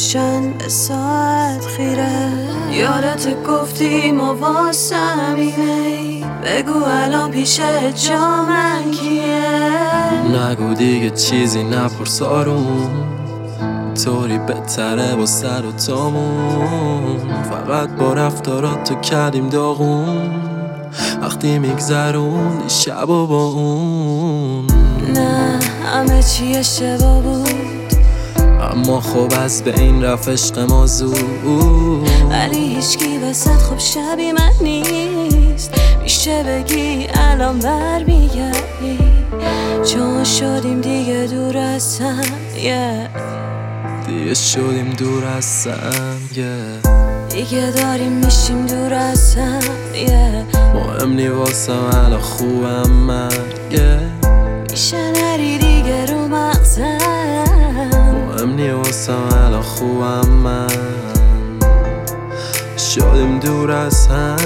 روشن به ساعت خیره. یادت گفتی ما واسمینه، بگو الان پیش جا من کیه؟ نگو دیگه چیزی نپرس آروم، طوری بهتره با سر و تامون. فقط با رفتارات تو کردیم داغون، وقتی میگذروندی شب و با اون. نه همه چی اشتباه بود، اما خب از به این رفت عشق ما زود. ولی هیچکی وسط خب شبی من نیست، میشه بگی الان برمیگردی، چون شدیم دیگه دور از هم. دیگه شدیم دور از هم، دیگه داریم میشیم دور از هم. مهم نی واسم الان خوبم من، میشه نری دیگه رو مغزم. مهم نی واسم الان خوبم من. شدیم دور از هم،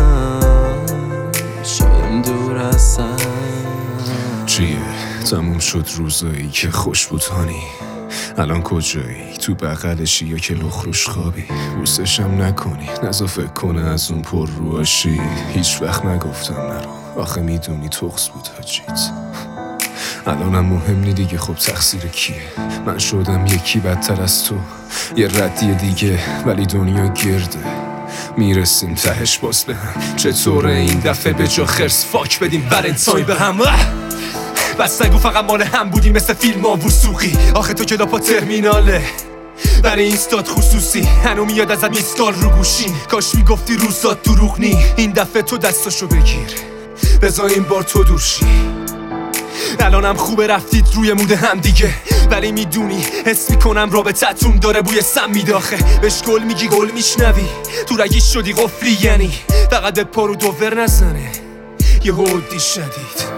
شدیم دور از هم. چیه؟ تموم شد روزایی که خوش بودانی، الان کجایی؟ تو بغلشی یا که لخروش خوابی؟ بوسشم نکنی، نزا فکر کنه از اون پر رواشی. هیچ وقت نگفتم نرو، آخه میدونی تخص بود حاجیت. الانم مهم نی دیگه، خب تقصیر کیه؟ من شدم یکی بدتر از تو، یه ردی دیگه ولی دنیا گرده، میرسیم تهش باز به هم. چطوره این دفعه به جا خرس فاک بدیم ولنتاین به هم؟ بس نگو فقط مال هم بودیم مثل فیلم ها وثوقی. آخه تو کلاپا ترمیناله برای اینستاد خصوصی، هنو میاد ازت میسکال رو گوشین. کاش میگفتی روزات دروغ نی، این دفعه تو دستاشو بگیر بذار این بار تو دورشی. الانم خوبه رفتید روی مود هم دیگه، ولی میدونی حس میکنم رابطتون داره بوی سم میداخه. بهش گل میگی گل میشنوی، تو رگیش شدی قفلی، یعنی فقط به پارو دوور نزنه یه هودی شدید.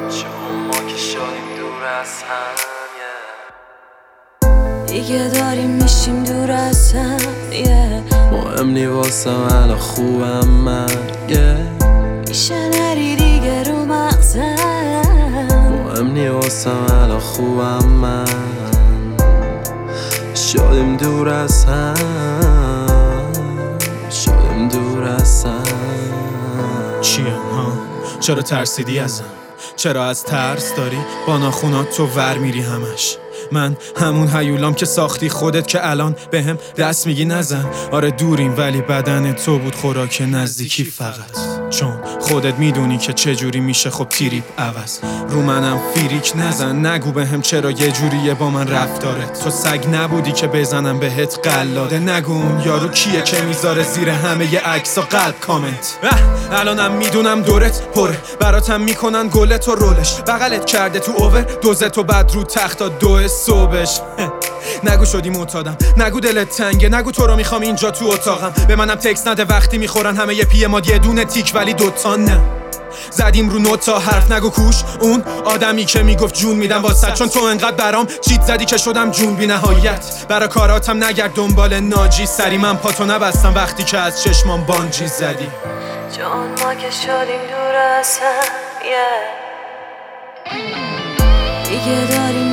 دیگه داریم میشیم دور از هم. مهم نی واسم الان خوبم من، میشه نری دیگه رو مغزم. مهم نی واسم الان خوبم من. شدیم دور از هم، شدیم دور از هم. چیه ها؟ چرا ترسیدی ازم؟ چرا از ترس داری با ناخونات تو ور میری همش؟ من همون هیولام که ساختی خودت که الان به هم دست میگی نزن. آره دوریم ولی بدن تو بود خوراک نزدیکی فقط، چون خودت میدونی که چجوری میشه خب تیریپ عوض. رو منم فیریک نزن، نگو به هم چرا یه جوریه با من رفتارت. تو سگ نبودی که بزنم بهت قلاده، نگو اون یارو کیه که میذاره زیر همه ی عکسا قلب کامنت. الانم میدونم دورت پره، براتم میکنن گلت و رولش، بغلت کرده تو اوور دوزت و بعد رو تختا دو صبحش. نگو شدی معتادم، نگو دلت تنگه، نگو تو رو میخوام اینجا تو اتاقم. به منم تکس نده وقتی میخورن همه یه پی ما یه دونه تیک ولی دوتا نه. زدیم رو نوتا حرف نگو کوش، اون آدمی که میگفت جون میدم واسه، چون تو انقدر برام چیت زدی که شدم جون بی نهایت. برا کاراتم نگرد دنبال ناجی، سری من پاتو نبستم وقتی که از چشمام بانجی زدی. چون ما که شدیم دور از هم. دیگه داریم